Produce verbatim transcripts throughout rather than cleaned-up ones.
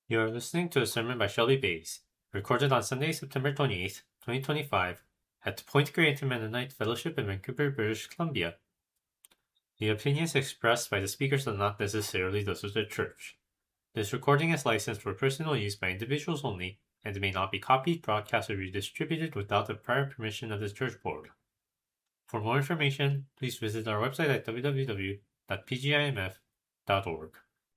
You are listening to a sermon by Shelley Bays, recorded on Sunday, September twenty-eighth, twenty twenty-five, at Point Grey Intermennonite Fellowship in Vancouver, British Columbia. The opinions expressed by the speakers are not necessarily those of the church. This recording is licensed for personal use by individuals only and may not be copied, broadcast, or redistributed without the prior permission of the church board. For more information, please visit our website at w w w dot p g i m f dot org.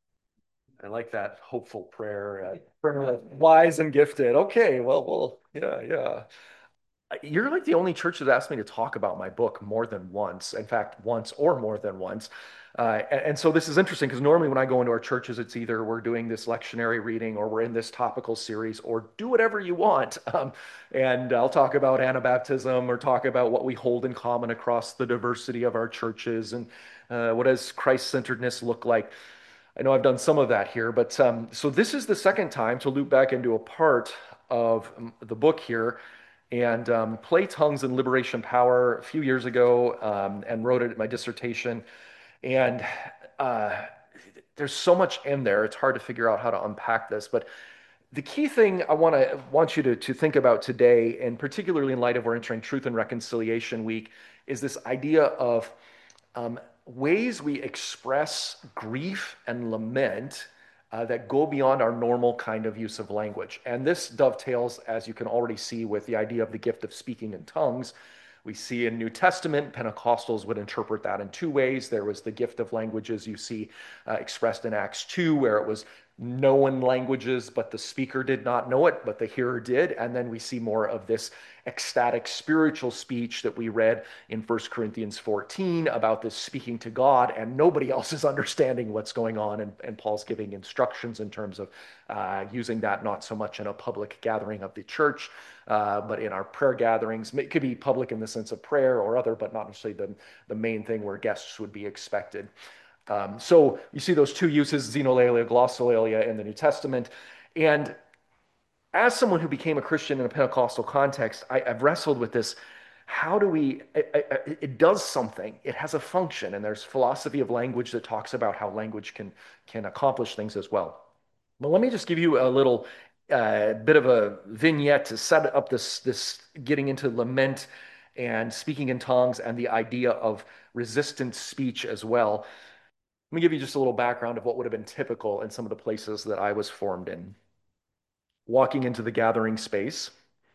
I like that hopeful prayer. Uh, prayer wise and gifted. Okay, well, well, yeah, yeah. You're like the only church that asked me to talk about my book more than once. In fact, once or more than once. Uh, and, and so this is interesting because normally when I go into our churches, it's either we're doing this lectionary reading or we're in this topical series or do whatever you want. Um, and I'll talk about Anabaptism or talk about what we hold in common across the diversity of our churches and uh, what does Christ-centeredness look like. I know I've done some of that here, but um, so this is the second time to loop back into a part of um, the book here and um, play Tongues and Liberation Power a few years ago um, and wrote it in my dissertation. And uh, there's so much in there, it's hard to figure out how to unpack this. But the key thing I want to want you to, to think about today, and particularly in light of we're entering Truth and Reconciliation Week, is this idea of um, ways we express grief and lament uh, that go beyond our normal kind of use of language. And this dovetails, as you can already see, with the idea of the gift of speaking in tongues. We see in New Testament, Pentecostals would interpret that in two ways. There was the gift of languages you see uh, expressed in Acts two, where it was known languages, but the speaker did not know it, but the hearer did. And then we see more of this ecstatic spiritual speech that we read in First Corinthians fourteen about this speaking to God, and nobody else is understanding what's going on. And, and Paul's giving instructions in terms of uh, using that not so much in a public gathering of the church, uh, but in our prayer gatherings. It could be public in the sense of prayer or other, but not necessarily the, the main thing where guests would be expected. Um, so you see those two uses, xenolalia, glossolalia in the New Testament. And as someone who became a Christian in a Pentecostal context, I, I've wrestled with this. How do we, it, it, it does something, it has a function, and there's philosophy of language that talks about how language can, can accomplish things as well. But let me just give you a little uh, bit of a vignette to set up this, this getting into lament and speaking in tongues and the idea of resistant speech as well. Let me give you just a little background of what would have been typical in some of the places that I was formed in. Walking into the gathering space,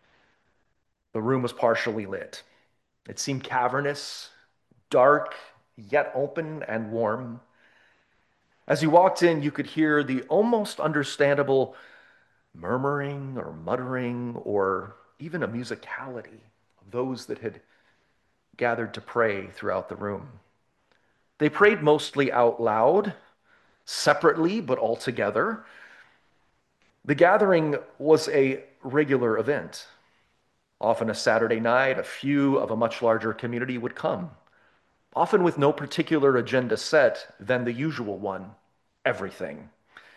the room was partially lit. It seemed cavernous, dark, yet open and warm. As you walked in, you could hear the almost understandable murmuring or muttering or even a musicality of those that had gathered to pray throughout the room. They prayed mostly out loud, separately, but all together. The gathering was a regular event. Often a Saturday night, a few of a much larger community would come, often with no particular agenda set than the usual one, everything.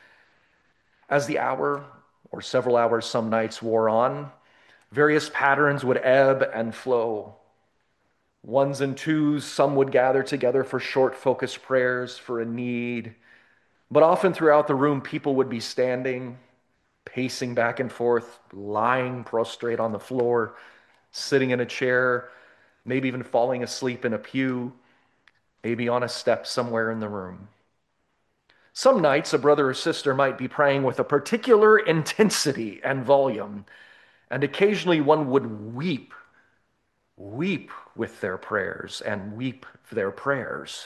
As the hour or several hours some nights wore on, various patterns would ebb and flow. Ones and twos, some would gather together for short, focused prayers for a need. But often throughout the room, people would be standing, pacing back and forth, lying prostrate on the floor, sitting in a chair, maybe even falling asleep in a pew, maybe on a step somewhere in the room. Some nights, a brother or sister might be praying with a particular intensity and volume, and occasionally one would weep, weep with their prayers and weep their prayers,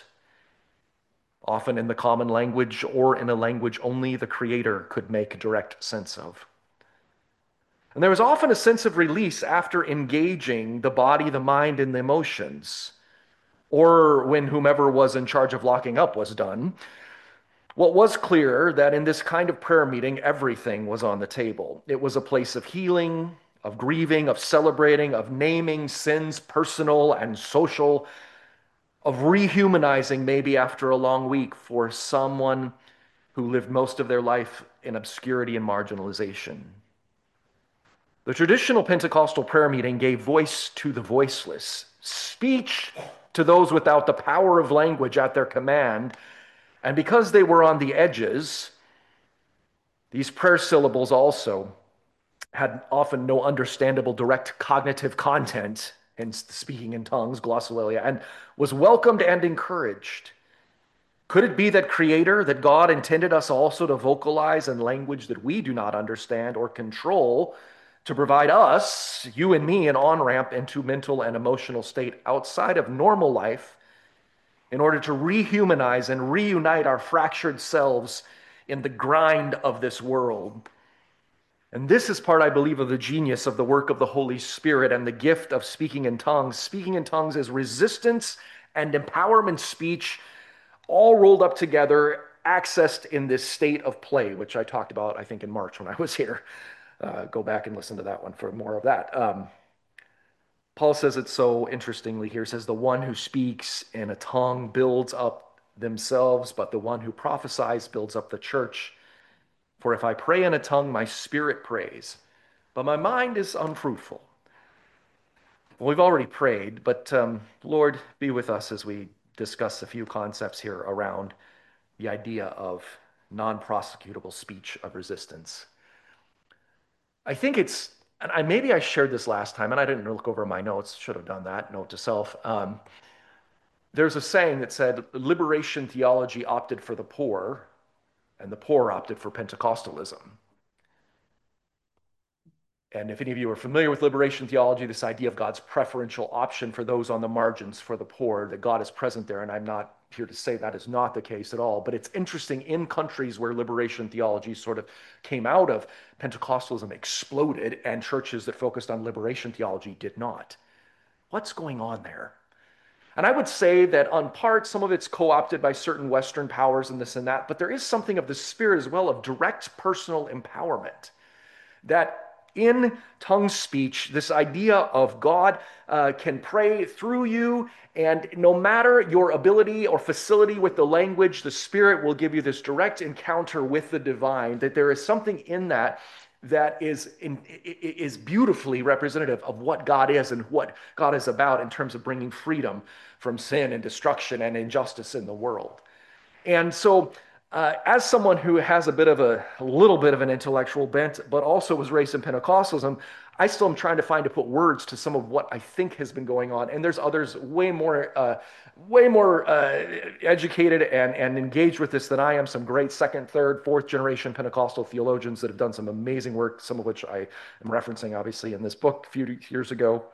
often in the common language or in a language only the Creator could make direct sense of. And there was often a sense of release after engaging the body, the mind, and the emotions, or when whomever was in charge of locking up was done. What was clear that in this kind of prayer meeting, everything was on the table. It was a place of healing, of grieving, of celebrating, of naming sins, personal and social, of rehumanizing maybe after a long week for someone who lived most of their life in obscurity and marginalization. The traditional Pentecostal prayer meeting gave voice to the voiceless, speech to those without the power of language at their command. And because they were on the edges, These prayer syllables also had often no understandable direct cognitive content, hence the speaking in tongues, glossolalia, and was welcomed and encouraged. Could it be that Creator, that God intended us also to vocalize in language that we do not understand or control to provide us, you and me, an on ramp into mental and emotional state outside of normal life in order to rehumanize and reunite our fractured selves in the grind of this world? And this is part, I believe, of the genius of the work of the Holy Spirit and the gift of speaking in tongues. Speaking in tongues is resistance and empowerment speech all rolled up together, accessed in this state of play, which I talked about, I think, in March when I was here. Uh, go back and listen to that one for more of that. Um, Paul says it so interestingly here. He says, the one who speaks in a tongue builds up themselves, but the one who prophesies builds up the church. For if I pray in a tongue, my spirit prays, but my mind is unfruitful. Well, we've already prayed, but um, Lord, be with us as we discuss a few concepts here around the idea of non-prosecutable speech of resistance. I think it's, and I, maybe I shared this last time, and I didn't look over my notes, should have done that, note to self. Um, there's a saying that said, liberation theology opted for the poor, and the poor opted for Pentecostalism. And if any of you are familiar with liberation theology, this idea of God's preferential option for those on the margins, for the poor, that God is present there. And I'm not here to say that is not the case at all. But it's interesting, in countries where liberation theology sort of came out of, Pentecostalism exploded, and churches that focused on liberation theology did not. What's going on there? And I would say that on part, some of it's co-opted by certain Western powers and this and that, but there is something of the spirit as well of direct personal empowerment. That in tongue speech, this idea of God uh, can pray through you, and no matter your ability or facility with the language, the Spirit will give you this direct encounter with the divine, that there is something in that that is, in, is beautifully representative of what God is and what God is about in terms of bringing freedom from sin and destruction and injustice in the world. And so Uh, as someone who has a bit of a, a little bit of an intellectual bent, but also was raised in Pentecostalism, I still am trying to find to put words to some of what I think has been going on. And there's others way more, uh, way more uh, educated and, and engaged with this than I am. Some great second, third, fourth generation Pentecostal theologians that have done some amazing work, some of which I am referencing, obviously, in this book a few years ago.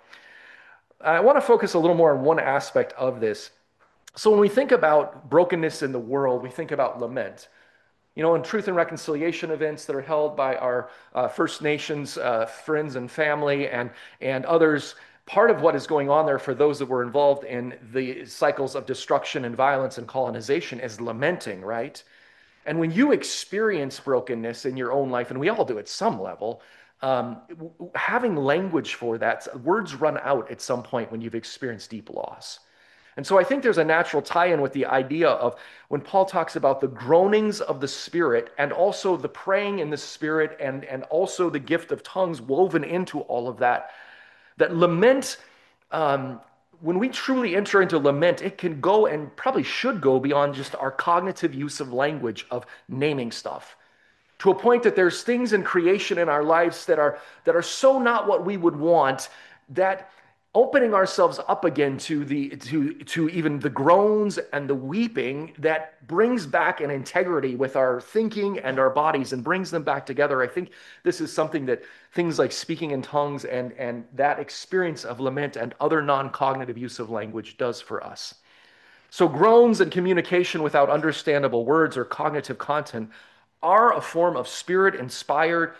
I want to focus a little more on one aspect of this. So when we think about brokenness in the world, we think about lament. You know, in truth and reconciliation events that are held by our uh, First Nations uh, friends and family and, and others, part of what is going on there for those that were involved in the cycles of destruction and violence and colonization is lamenting, right? And when you experience brokenness in your own life, and we all do at some level, um, having language for that, words run out at some point when you've experienced deep loss. And so I think there's a natural tie-in with the idea of when Paul talks about the groanings of the Spirit and also the praying in the Spirit and, and also the gift of tongues woven into all of that, that lament, um, when we truly enter into lament, it can go and probably should go beyond just our cognitive use of language, of naming stuff, to a point that there's things in creation in our lives that are, that are so not what we would want, that opening ourselves up again to the to to even the groans and the weeping that brings back an integrity with our thinking and our bodies and brings them back together. I think this is something that things like speaking in tongues and and that experience of lament and other non-cognitive use of language does for us. So groans and communication without understandable words or cognitive content are a form of spirit-inspired,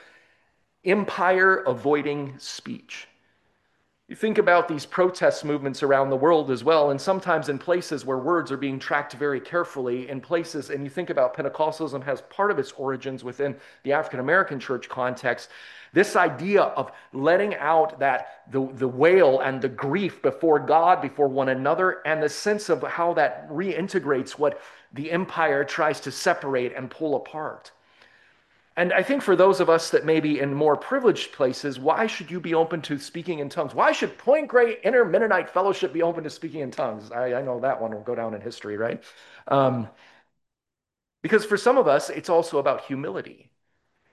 empire-avoiding speech. You think about these protest movements around the world as well, and sometimes in places where words are being tracked very carefully, in places, and you think about Pentecostalism has part of its origins within the African American church context, this idea of letting out that the, the wail and the grief before God, before one another, and the sense of how that reintegrates what the empire tries to separate and pull apart. And I think for those of us that may be in more privileged places, why should you be open to speaking in tongues? Why should Point Grey Inter-Mennonite Fellowship be open to speaking in tongues? I, I know that one will go down in history, right? Um, because for some of us, it's also about humility.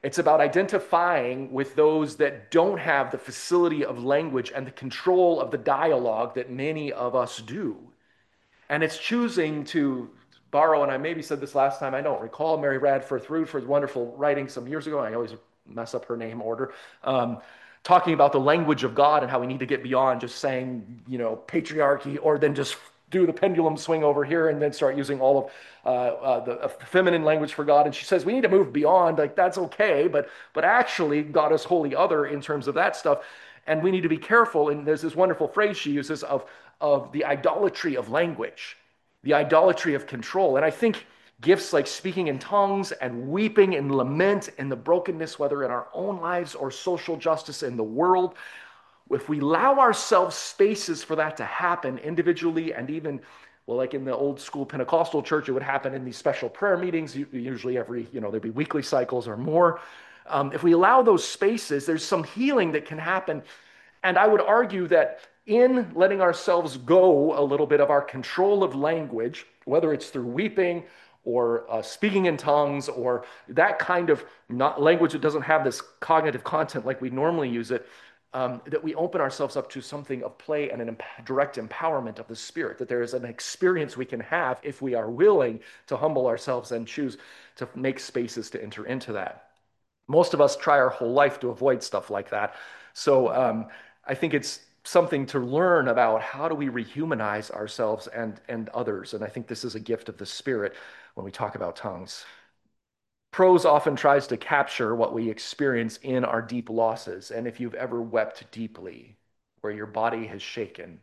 It's about identifying with those that don't have the facility of language and the control of the dialogue that many of us do. And it's choosing to borrow, and I maybe said this last time, I don't recall, Mary Radford Rutherford's wonderful writing some years ago. I always mess up her name order. Um, talking about the language of God and how we need to get beyond just saying, you know, patriarchy, or then just do the pendulum swing over here and then start using all of uh, uh, the uh, feminine language for God. And she says we need to move beyond, like that's okay, but but actually God is wholly other in terms of that stuff. And we need to be careful. And there's this wonderful phrase she uses of, of the idolatry of language, the idolatry of control. And I think gifts like speaking in tongues and weeping and lament and the brokenness, whether in our own lives or social justice in the world, if we allow ourselves spaces for that to happen individually and even, well, like in the old school Pentecostal church, it would happen in these special prayer meetings, usually every, you know, there'd be weekly cycles or more. Um, if we allow those spaces, there's some healing that can happen. And I would argue that in letting ourselves go a little bit of our control of language, whether it's through weeping or uh, speaking in tongues or that kind of not language that doesn't have this cognitive content like we normally use it, um, that we open ourselves up to something of play and an emp- direct empowerment of the Spirit, that there is an experience we can have if we are willing to humble ourselves and choose to make spaces to enter into that. Most of us try our whole life to avoid stuff like that. So um, I think it's something to learn about how do we rehumanize ourselves and, and others. And I think this is a gift of the Spirit when we talk about tongues. Prose often tries to capture what we experience in our deep losses. And if you've ever wept deeply, where your body has shaken,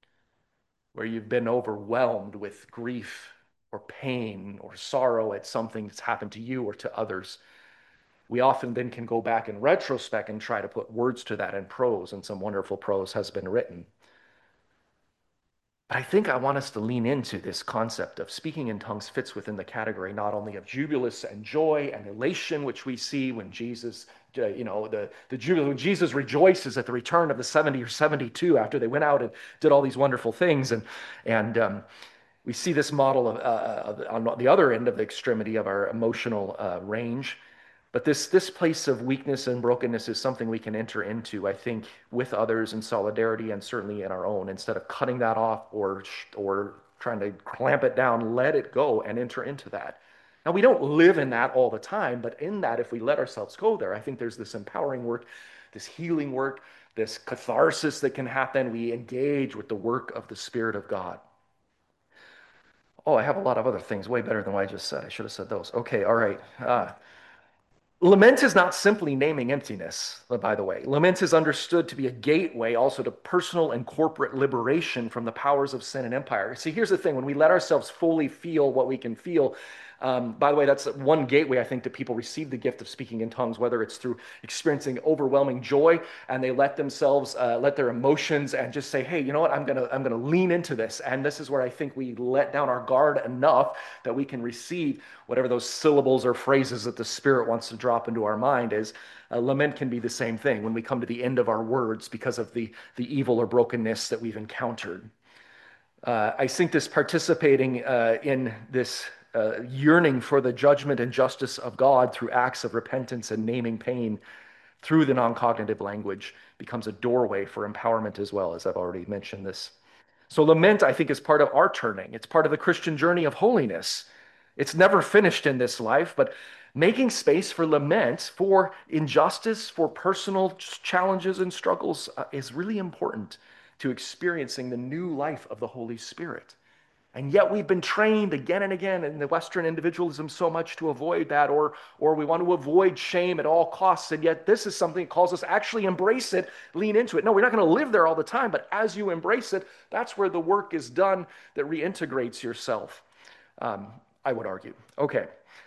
where you've been overwhelmed with grief or pain or sorrow at something that's happened to you or to others, we often then can go back in retrospect and try to put words to that in prose, and some wonderful prose has been written. But I think I want us to lean into this concept of speaking in tongues fits within the category not only of jubilance and joy and elation, which we see when Jesus, uh, you know, the, the jubilee, when Jesus rejoices at the return of the seventy or seventy-two after they went out and did all these wonderful things. And, and um, we see this model of, uh, of, on the other end of the extremity of our emotional uh, range. But this, this place of weakness and brokenness is something we can enter into, I think, with others in solidarity and certainly in our own. Instead of cutting that off or, or trying to clamp it down, let it go and enter into that. Now, we don't live in that all the time, but in that, if we let ourselves go there, I think there's this empowering work, this healing work, this catharsis that can happen. We engage with the work of the Spirit of God. Oh, I have a lot of other things way better than what I just said. I should have said those. Okay, all right. Uh, Lament is not simply naming emptiness, by the way. Lament is understood to be a gateway also to personal and corporate liberation from the powers of sin and empire. See, here's the thing when we let ourselves fully feel what we can feel, um, by the way, that's one gateway, I think, that people receive the gift of speaking in tongues, whether it's through experiencing overwhelming joy and they let themselves, uh, let their emotions and just say, hey, you know what, I'm gonna, I'm gonna lean into this. And this is where I think we let down our guard enough that we can receive whatever those syllables or phrases that the Spirit wants to drop into our mind is. Uh, lament can be the same thing when we come to the end of our words because of the, the evil or brokenness that we've encountered. Uh, I think this participating uh, in this uh, yearning for the judgment and justice of God through acts of repentance and naming pain through the non-cognitive language becomes a doorway for empowerment as well, as I've already mentioned this. So lament, I think, is part of our turning. It's part of the Christian journey of holiness. It's never finished in this life, but making space for lament, for injustice, for personal challenges and struggles uh, is really important to experiencing the new life of the Holy Spirit. And yet we've been trained again and again in the Western individualism so much to avoid that, or, or we want to avoid shame at all costs. And yet this is something that calls us actually embrace it, lean into it. No, we're not going to live there all the time, but as you embrace it, that's where the work is done that reintegrates yourself, um, I would argue. Okay,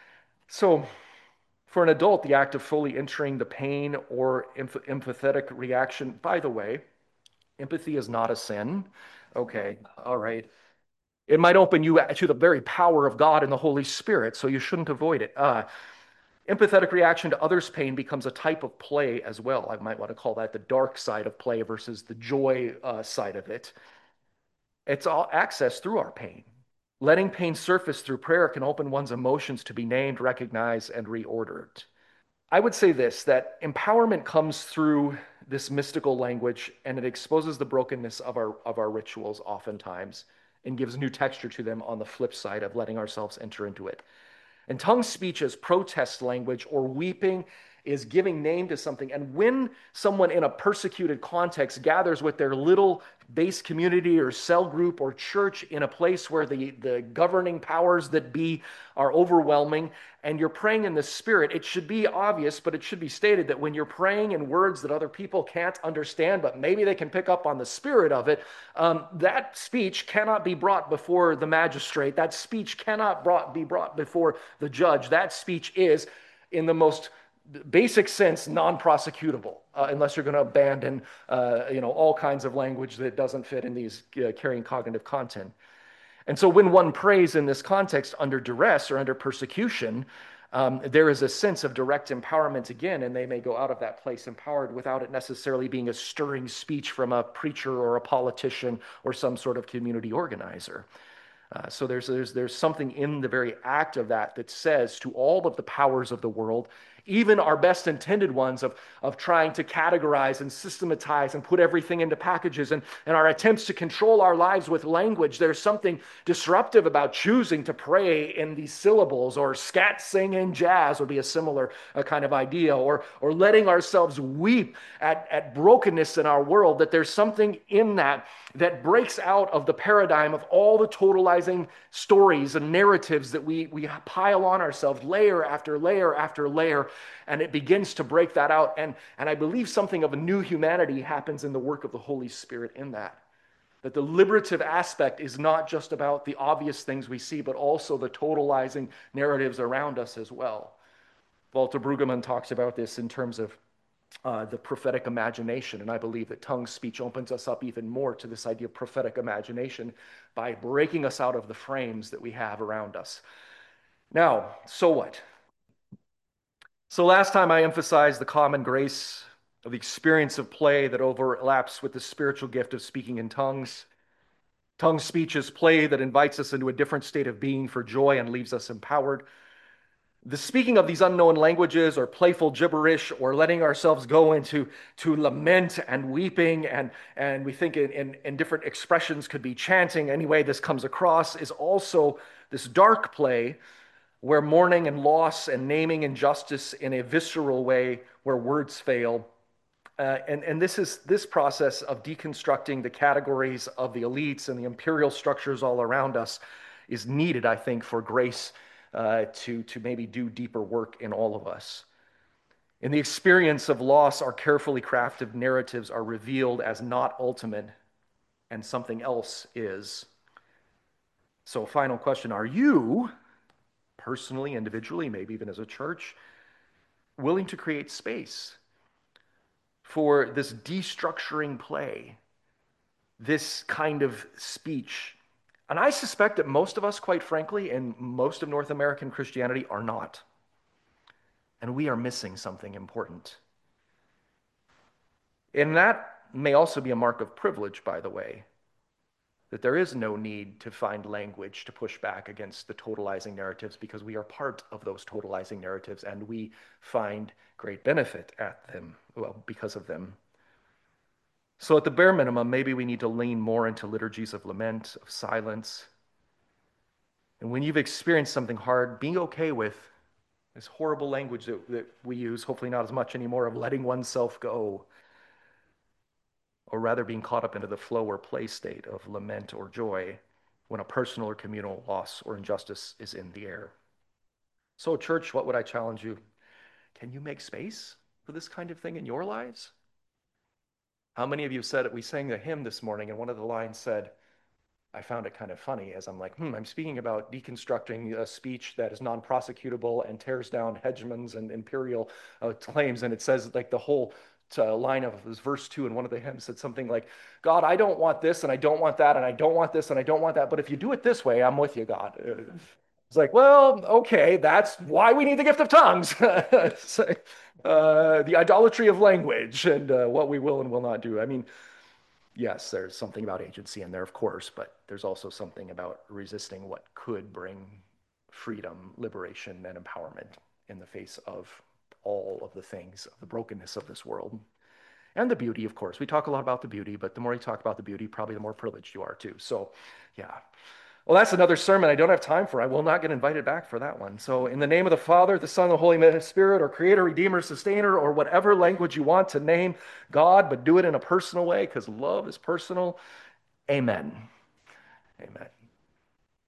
so for an adult, the act of fully entering the pain or empath- empathetic reaction, by the way, empathy is not a sin. Okay, all right. It might open you to the very power of God and the Holy Spirit, so you shouldn't avoid it. Uh, empathetic reaction to others' pain becomes a type of play as well. I might want to call that the dark side of play versus the joy uh, side of it. It's all access through our pain. Letting pain surface through prayer can open one's emotions to be named, recognized, and reordered. I would say this, that empowerment comes through this mystical language and it exposes the brokenness of our of our rituals oftentimes and gives new texture to them on the flip side of letting ourselves enter into it. And tongue speech is protest language, or weeping is giving name to something. And when someone in a persecuted context gathers with their little base community or cell group or church in a place where the, the governing powers that be are overwhelming, and you're praying in the spirit, it should be obvious, but it should be stated that when you're praying in words that other people can't understand, but maybe they can pick up on the spirit of it, um, that speech cannot be brought before the magistrate. That speech cannot brought, be brought before the judge. That speech is, in the most basic sense, non-prosecutable, uh, unless you're going to abandon, uh, you know, all kinds of language that doesn't fit in these uh, carrying cognitive content. And so when one prays in this context under duress or under persecution, um, there is a sense of direct empowerment again, and they may go out of that place empowered without it necessarily being a stirring speech from a preacher or a politician or some sort of community organizer. Uh, so there's, there's, there's something in the very act of that that says to all of the powers of the world, even our best intended ones of, of trying to categorize and systematize and put everything into packages and, and our attempts to control our lives with language, there's something disruptive about choosing to pray in these syllables, or scat sing in jazz would be a similar uh, kind of idea, or, or letting ourselves weep at, at brokenness in our world, that there's something in that that breaks out of the paradigm of all the totalizing stories and narratives that we, we pile on ourselves layer after layer after layer, and it begins to break that out. And, and I believe something of a new humanity happens in the work of the Holy Spirit in that. That the liberative aspect is not just about the obvious things we see, but also the totalizing narratives around us as well. Walter Brueggemann talks about this in terms of uh, the prophetic imagination. And I believe that tongue speech opens us up even more to this idea of prophetic imagination by breaking us out of the frames that we have around us. Now, so what? So last time I emphasized the common grace of the experience of play that overlaps with the spiritual gift of speaking in tongues. Tongue speech is play that invites us into a different state of being for joy and leaves us empowered. The speaking of these unknown languages, or playful gibberish, or letting ourselves go into to lament and weeping, and, and we think in, in, in different expressions could be chanting, any way this comes across, is also this dark play where mourning and loss and naming injustice in a visceral way where words fail. Uh, and, and this is this process of deconstructing the categories of the elites and the imperial structures all around us is needed, I think, for grace uh, to, to maybe do deeper work in all of us. In the experience of loss, our carefully crafted narratives are revealed as not ultimate, and something else is. So, final question: are you, personally, individually, maybe even as a church, willing to create space for this destructuring play, this kind of speech? And I suspect that most of us, quite frankly, in most of North American Christianity, are not. And we are missing something important. And that may also be a mark of privilege, by the way, that there is no need to find language to push back against the totalizing narratives, because we are part of those totalizing narratives and we find great benefit at them, well, because of them. So at the bare minimum, maybe we need to lean more into liturgies of lament, of silence. And when you've experienced something hard, being okay with this horrible language that, that we use, hopefully not as much anymore, of letting oneself go, or rather being caught up into the flow or play state of lament or joy when a personal or communal loss or injustice is in the air. So, church, what would I challenge you? Can you make space for this kind of thing in your lives? How many of you said it? We sang the hymn this morning, and one of the lines said, I found it kind of funny as I'm like, hmm, I'm speaking about deconstructing a speech that is non-prosecutable and tears down hegemons and imperial uh, claims. And it says, like, the whole uh, line of this verse two in one of the hymns said something like, God, I don't want this, and I don't want that, and I don't want this, and I don't want that. But if you do it this way, I'm with you, God. It's like, well, okay, that's why we need the gift of tongues. So, uh, the idolatry of language and uh, what we will and will not do. I mean, yes, there's something about agency in there, of course, but there's also something about resisting what could bring freedom, liberation, and empowerment in the face of all of the things of the brokenness of this world. And the beauty, of course. We talk a lot about the beauty, but the more you talk about the beauty, probably the more privileged you are too. So, yeah. Well, that's another sermon I don't have time for. I will not get invited back for that one. So, in the name of the Father, the Son, the Holy Spirit, or Creator, Redeemer, Sustainer, or whatever language you want to name God, but do it in a personal way because love is personal. Amen. Amen.